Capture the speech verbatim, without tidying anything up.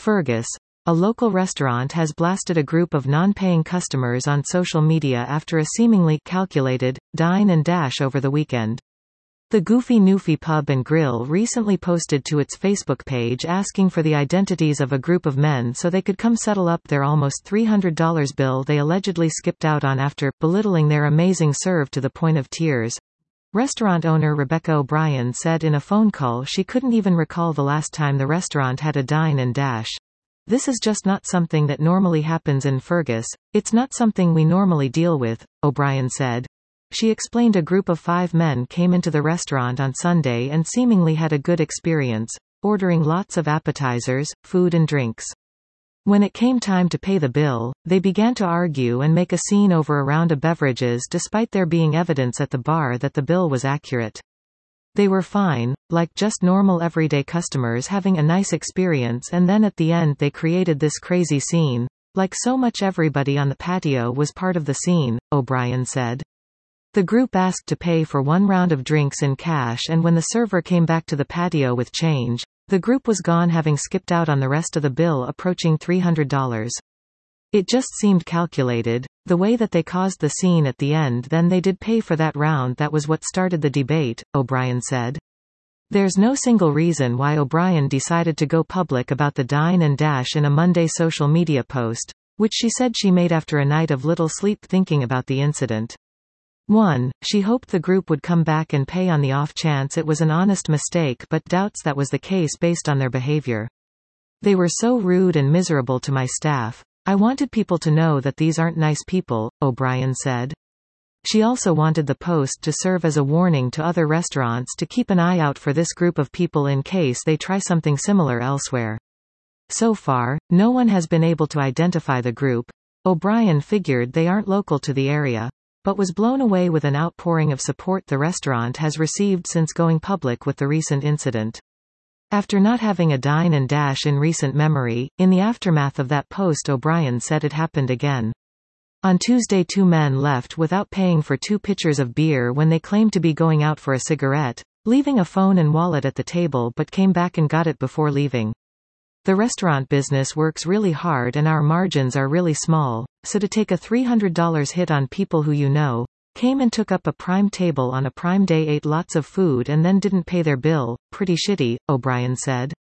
Fergus. A local restaurant has blasted a group of non-paying customers on social media after a seemingly calculated dine and dash over the weekend. The Goofy Newfie Pub and Grill recently posted to its Facebook page asking for the identities of a group of men so they could come settle up their almost three hundred dollar bill they allegedly skipped out on after belittling their amazing serve to the point of tears. Restaurant owner Rebecca O'Brien said in a phone call she couldn't even recall the last time the restaurant had a dine and dash. "This is just not something that normally happens in Fergus. It's not something we normally deal with," O'Brien said. She explained a group of five men came into the restaurant on Sunday and seemingly had a good experience, ordering lots of appetizers, food and drinks. When it came time to pay the bill, they began to argue and make a scene over a round of beverages despite there being evidence at the bar that the bill was accurate. They were fine, like just normal everyday customers having a nice experience, and then at the end they created this crazy scene. Like so much everybody on the patio was part of the scene, O'Brien said. The group asked to pay for one round of drinks in cash, and when the server came back to the patio with change, the group was gone, having skipped out on the rest of the bill approaching three hundred dollars. It just seemed calculated, the way that they caused the scene at the end. Then they did pay for that round. That was what started the debate, O'Brien said. There's no single reason why O'Brien decided to go public about the dine and dash in a Monday social media post, which she said she made after a night of little sleep thinking about the incident. one. She hoped the group would come back and pay on the off chance it was an honest mistake, but doubts that was the case based on their behavior. "They were so rude and miserable to my staff. I wanted people to know that these aren't nice people," O'Brien said. She also wanted the post to serve as a warning to other restaurants to keep an eye out for this group of people in case they try something similar elsewhere. So far, no one has been able to identify the group. O'Brien figured they aren't local to the area, but was blown away with an outpouring of support the restaurant has received since going public with the recent incident. After not having a dine and dash in recent memory, in the aftermath of that post O'Brien said it happened again. On Tuesday, two men left without paying for two pitchers of beer when they claimed to be going out for a cigarette, leaving a phone and wallet at the table, but came back and got it before leaving. "The restaurant business works really hard and our margins are really small, so to take a three hundred dollar hit on people who you know, came and took up a prime table on a prime day, ate lots of food and then didn't pay their bill, pretty shitty," O'Brien said.